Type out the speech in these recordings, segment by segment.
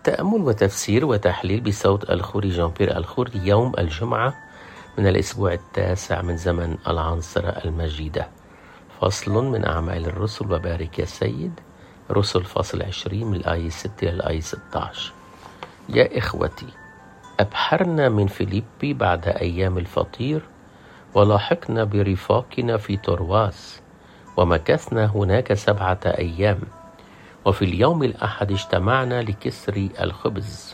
تأمل وتفسير وتحليل بصوت الخوري جان بيير الخوري يوم الجمعة من الأسبوع التاسع من زمن العنصرة المجيدة. فصل من أعمال الرسل وبارك يا سيد، رسل فصل 20 من الآية 6 إلى الآية 16. يا إخوتي، أبحرنا من فيليبي بعد أيام الفطير، ولاحقنا برفاقنا في ترواس، ومكثنا هناك 7 أيام. وفي اليوم الأحد اجتمعنا لكسر الخبز.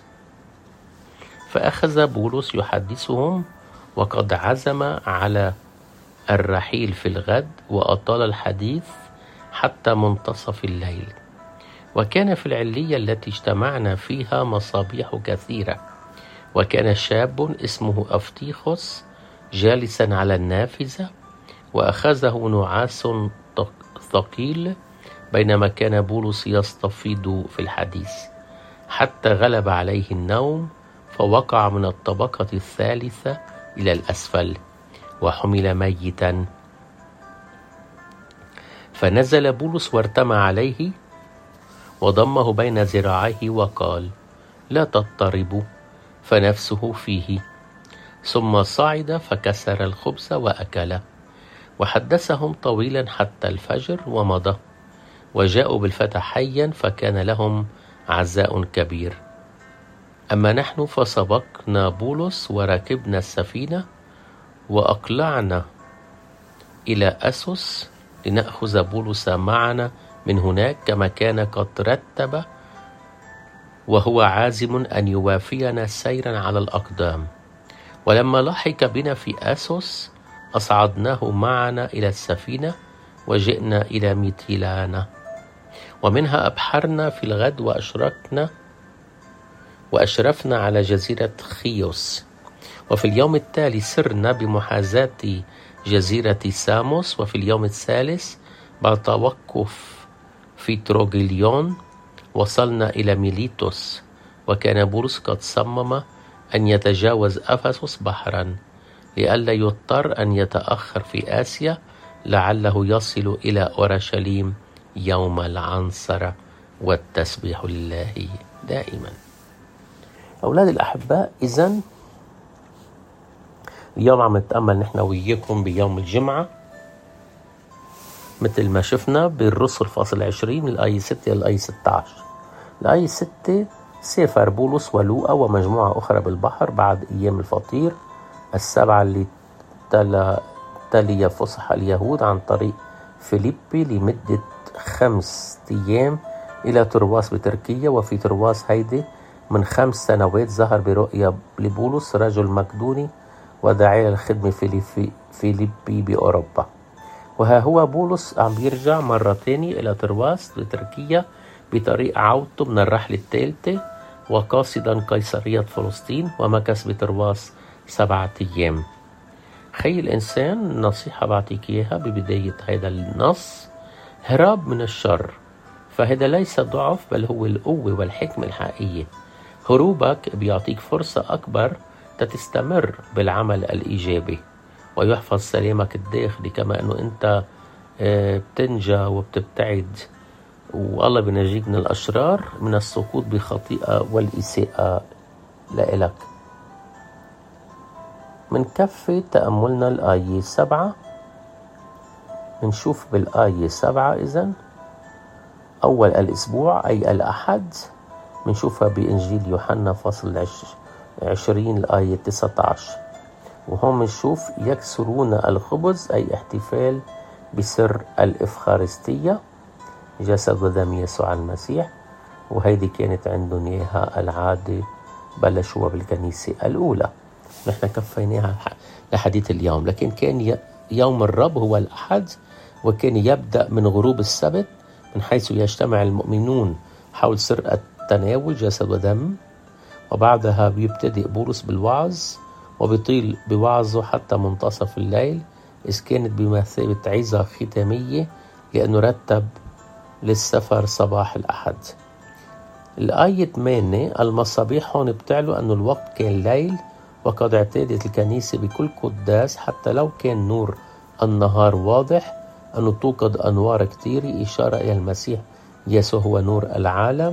فأخذ بولس يحدثهم، وقد عزم على الرحيل في الغد، وأطال الحديث حتى منتصف الليل. وكان في العلية التي اجتمعنا فيها مصابيح كثيرة، وكان شاب اسمه أفتيخوس جالسا على النافذة، وأخذه نعاس ثقيل بينما كان بولس يستفيض في الحديث، حتى غلب عليه النوم، فوقع من الطبقة الثالثة إلى الأسفل، وحمل ميتا. فنزل بولس وارتمى عليه، وضمه بين ذراعيه وقال: لا تضطربوا، فنفسه فيه. ثم صعد فكسر الخبز وأكل، وحدثهم طويلا حتى الفجر، ومضى. وجاءوا بالفتى حيا، فكان لهم عزاء كبير. أما نحن فسبقنا بولس وركبنا السفينة، وأقلعنا إلى أسوس لنأخذ بولس معنا من هناك، كما كان قد رتب، وهو عازم أن يوافينا سيرا على الأقدام. ولما لحق بنا في أسوس أصعدناه معنا إلى السفينة، وجئنا إلى ميتيلانا، ومنها أبحرنا في الغد، وأشرفنا على جزيرة خيوس. وفي اليوم التالي سرنا بمحاذاة جزيرة ساموس. وفي اليوم الثالث بعد توقف في تروجيليون وصلنا إلى ميليتوس. وكان بولس قد صمم أن يتجاوز أفسس بحرا، لئلا يضطر أن يتأخر في آسيا، لعله يصل إلى أورشليم يوم العنصرة. والتسبيح لله دائما. أولاد الأحباء، إذن اليوم عم نتأمل نحن وياكم بيوم الجمعة، مثل ما شفنا بالرسل فصل 20 من الآية 6 إلى الآية 16. الآية 6: سافر بولس ولوقا ومجموعة أخرى بالبحر بعد أيام الفطير 7 اللي تلي فصح اليهود عن طريق فيليبي لمدة 5 أيام إلى ترواس بتركيا. وفي ترواس هيدي من 5 سنوات ظهر برؤيا لبولس رجل مقدوني وداعي للخدمة في فيليبي بأوروبا. وها هو بولس عم بيرجع مرة تانية إلى ترواس بتركيا بطريق عودته من الرحلة الثالثة، وقاصدا قيصرية فلسطين، ومكث بترواس 7 أيام. خي الإنسان، نصيحة بعطيك إياها ببداية هذا النص: هراب من الشر. فهذا ليس ضعف، بل هو القوة والحكمة الحقيقية. هروبك بيعطيك فرصة أكبر تستمر بالعمل الإيجابي، ويحفظ سلامك الداخلي، كما أنه أنت بتنجى وبتبتعد، والله بينجيك من الأشرار، من السقوط بخطيئة والإساءة لإلك. من كفة تأملنا الآية 7. منشوف بالآية 7 إذن أول الأسبوع أي الأحد، منشوفها بإنجيل يوحنا فصل 20 الآية 19. وهم منشوف يكسرون الخبز أي احتفال بسر الإفخارستية، جسد ودم يسوع المسيح. وهيدي كانت عندهم إياها العادة، بلشوها بالكنيسة الأولى. نحن كفيناها لحديث اليوم، لكن كان يوم الرب هو الأحد، وكان يبدأ من غروب السبت، من حيث يجتمع المؤمنون حول سر التناول جسد ودم. وبعدها بيبتدئ بولس بالوعظ، وبيطيل بوعظه حتى منتصف الليل، إذ كانت بمثابة عظة ختامية، لأنه رتب للسفر صباح الأحد. الآية 8: المصابيح هون بتعلو أنه الوقت كان ليل، وقد اعتادت الكنيسة بكل قداس حتى لو كان نور النهار واضح أنه توقد أنوار كتير، إشارة إلى المسيح يسوع هو نور العالم.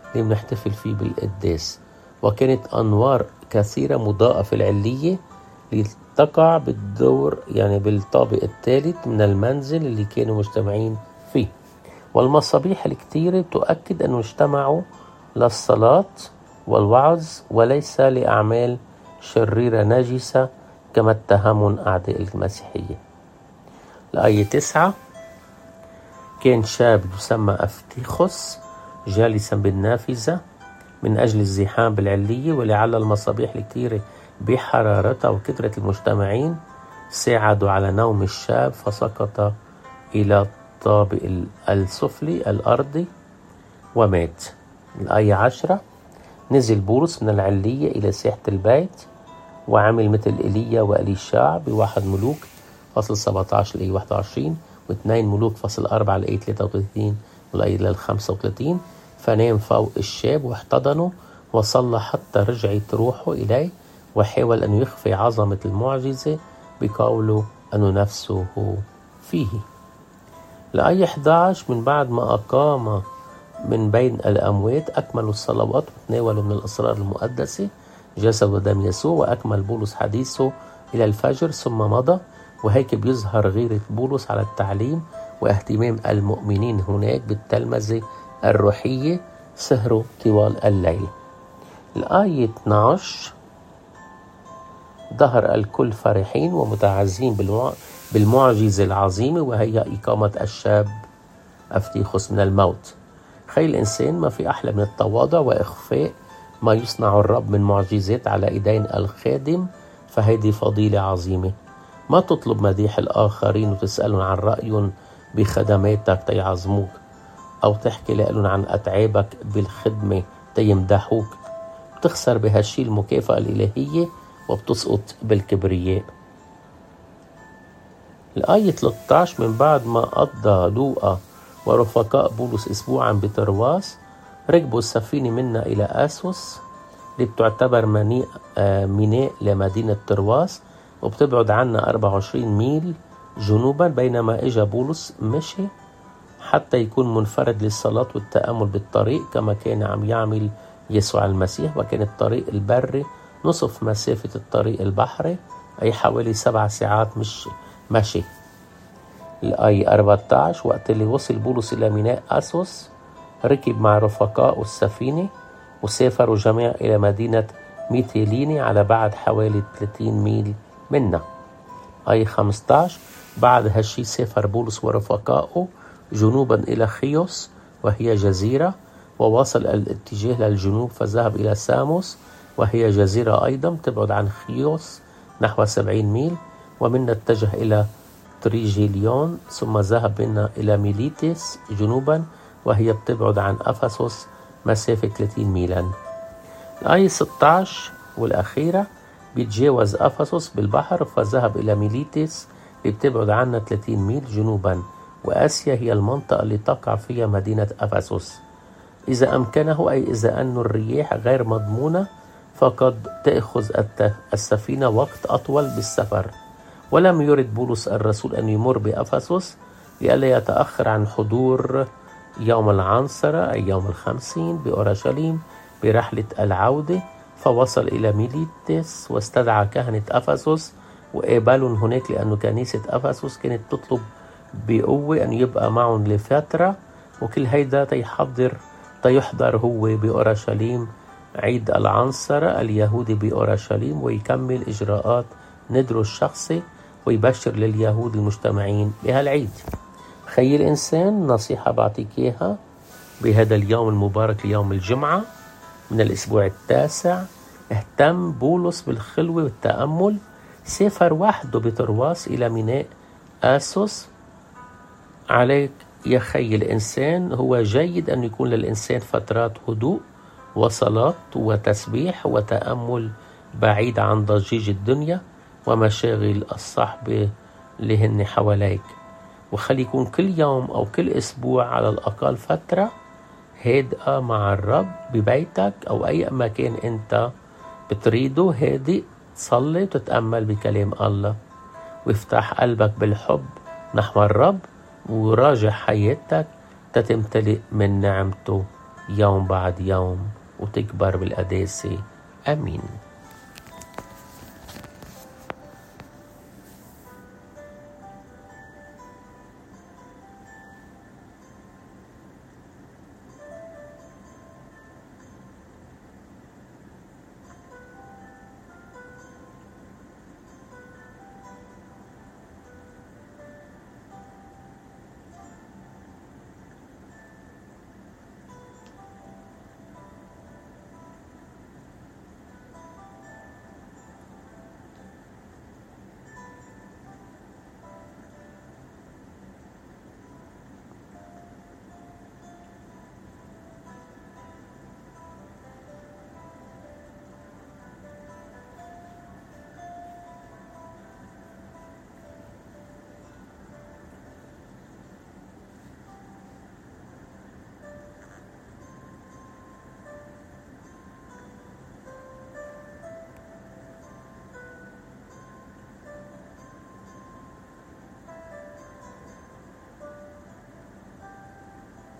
اللي بنحتفل فيه بالقداس. وكانت أنوار كثيرة مضاءة في العلية لتقع بالدور بالطابق الثالث من المنزل اللي كانوا مجتمعين فيه. والمصابيح الكثيرة تؤكد أنه اجتمعوا للصلاة والوعظ وليس لأعمال شريرة نجسة كما اتهمهم أعداء المسيحية. الآية 9: كان شاب يسمى أفتيخوس جالسا بالنافذة من أجل الزحام بالعلية، ولعل المصابيح الكثيرة بحرارتها وكثرة المجتمعين ساعدوا على نوم الشاب، فسقط إلى الطابق السفلي الأرضي ومات. الآية 10: نزل بولس من العلية إلى ساحة البيت وعمل مثل إيليا وإليشع بواحد ملوك فصل 17 الآية 21 و2 ملوك فصل 4 الآية 33 والآية 35. فنام فوق الشاب واحتضنه وصلى حتى رجعت روحه إليه، وحاول أن يخفي عظمة المعجزة بقوله أنه نفسه فيه. الآية 11: من بعد ما أقام من بين الأموات أكملوا الصلوات وتناولوا من الأسرار المقدسة جسد ودم يسوع، وأكمل بولس حديثه إلى الفجر ثم مضى. وهيك بيظهر غيرة بولس على التعليم واهتمام المؤمنين هناك بالتلمذة الروحية، سهروا طوال الليل. الآية 12: ظهر الكل فرحين ومتعزين بالمعجزة العظيمة، وهي إقامة الشاب أفتيخوس من الموت. خيل الإنسان ما في أحلى من التواضع وإخفاء ما يصنع الرب من معجزات على إيدين الخادم، فهذه فضيلة عظيمة. ما تطلب مديح الآخرين وتسألهم عن رأيهم بخدماتك تيعظموك، أو تحكي لهم عن أتعابك بالخدمة تيمدحوك. بتخسر بهالشي المكافأة الإلهية وبتسقط بالكبرياء. الآية 13: من بعد ما قضى لوقا ورفقاء بولس أسبوعا بترواس، ركبوا السفينة منا إلى أسوس اللي بتعتبر ميناء لمدينة ترواس، وبتبعد عنا 24 ميل جنوبا. بينما إجا بولس مشي حتى يكون منفرد للصلاة والتأمل بالطريق كما كان عم يعمل يسوع المسيح. وكان الطريق البري نصف مسافة الطريق البحري، أي حوالي 7 ساعات مشي. الآية 14: وقت اللي وصل بولس إلى ميناء أسوس ركب مع رفقاء السفينة وسافروا جميعا إلى مدينة ميتيليني على بعد حوالي 30 ميل منا. آية 15: بعد هالشي سافر بولس ورفقاؤه جنوبا إلى خيوس وهي جزيرة، وواصل الاتجاه للجنوب فذهب إلى ساموس وهي جزيرة أيضا تبعد عن خيوس نحو 70 ميل، ومنا اتجه إلى تريجيليون، ثم ذهب منا إلى ميليتس جنوبا وهي بتبعد عن أفسس مسافة 30 ميلا. الآية 16 والأخيرة: بيتجاوز أفسس بالبحر فذهب إلى ميليتس اللي بتبعد عنا 30 ميل جنوبا، وآسيا هي المنطقة اللي تقع فيها مدينة أفسس. إذا أمكنه، أي إذا أن الرياح غير مضمونة، فقد تأخذ السفينة وقت أطول بالسفر. ولم يرد بولس الرسول أن يمر بأفسس لئلا يتأخر عن حضور يوم العنصرة أي يوم 50 بأورشليم برحلة العودة، فوصل إلى ميليتس واستدعى كهنة أفسس وقابلهم هناك، لأنه كنيسة أفسس كانت تطلب بقوة أن يبقى معهم لفترة، وكل هيدا تيحضر هو بأورشليم عيد العنصرة اليهودي بأورشليم، ويكمل إجراءات ندره الشخصي ويبشر لليهود المجتمعين بهالعيد. خير الإنسان، نصيحة بعطيك إياها بهذا اليوم المبارك، يوم الجمعة من الأسبوع التاسع: اهتم بولس بالخلوة والتأمل. سافر وحده بترواس إلى ميناء آسوس. عليك يا خي الإنسان، هو جيد أن يكون للإنسان فترات هدوء وصلاة وتسبيح وتأمل بعيد عن ضجيج الدنيا ومشاغل الصحبة اللي هن حواليك، وخلي يكون كل يوم أو كل أسبوع على الأقل فترة هادئة مع الرب ببيتك أو أي مكان أنت بتريده، هادئ، تصلي وتتأمل بكلام الله، وافتح قلبك بالحب نحو الرب، وراجع حياتك تتمتلئ من نعمته. يوم بعد يوم وتكبر بالقداسة. آمين.